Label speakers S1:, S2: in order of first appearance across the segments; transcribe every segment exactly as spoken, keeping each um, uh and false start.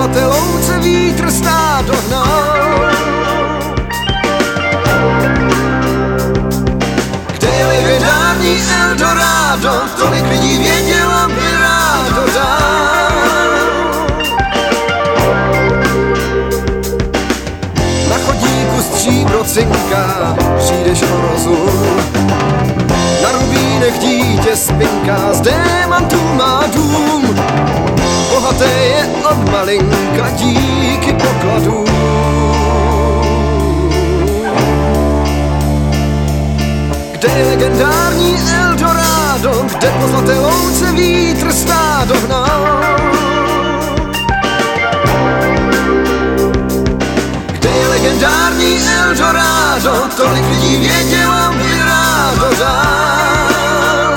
S1: zlaté louce vítr stádo hnal. Kde je legendární Eldorado, tolik lidí vědělo, by rádo dál. Na chodníku stříbro cinká, přijdeš o rozum. Na rubínech dítě spinká, z démantů má dům. Bohaté je od malinka díky pokladům. Kde je legendární Eldorado, kde po zlaté louce vítr stádo hnal. Kde je legendární Eldorado, tolik lidí vědělo, by rádo dál.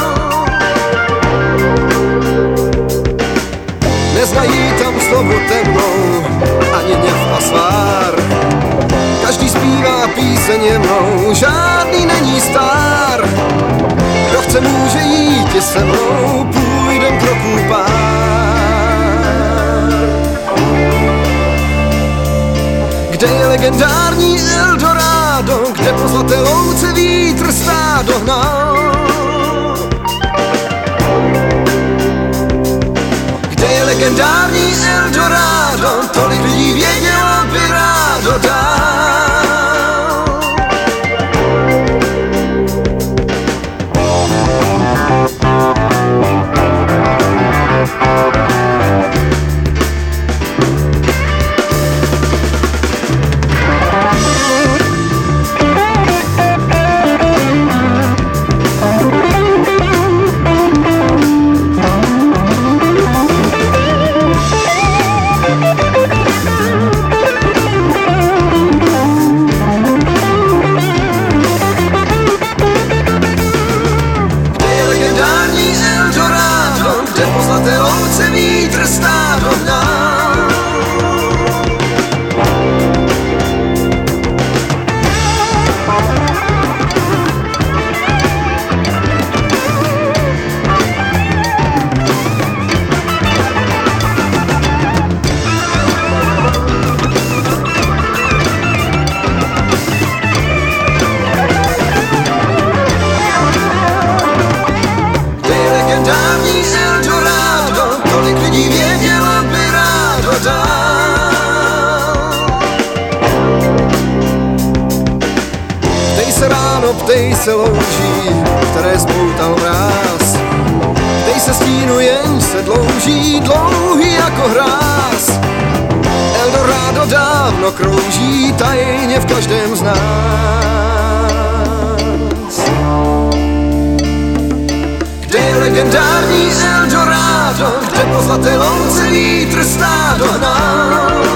S1: Neznají tam slovo temnou, ani hněv a svár. Každý zpívá píseň jemnou, žádný není star. Kdo chce, může jít i se mnou, půjdem kroků pár. Kde je legendární Eldorado, kde po zlaté louce vítr stádo hnal. Kde je legendární Eldorado, tolik lidí vědělo, by rádo dál. Kde po zlaté louce vítr stádo hnal. Kde je legendární Eldorado, tolik lidí vědělo, by rádo dál. Ptej se ráno, ptej se louží, které spoutal mráz. Ptej se stínu, jen se dlouží, dlouhý jako hráz. Eldorado dávno krouží, tajně v každém z nás. Kde je legendární Eldorado, kde po zlaté louce vítr stádo hnal.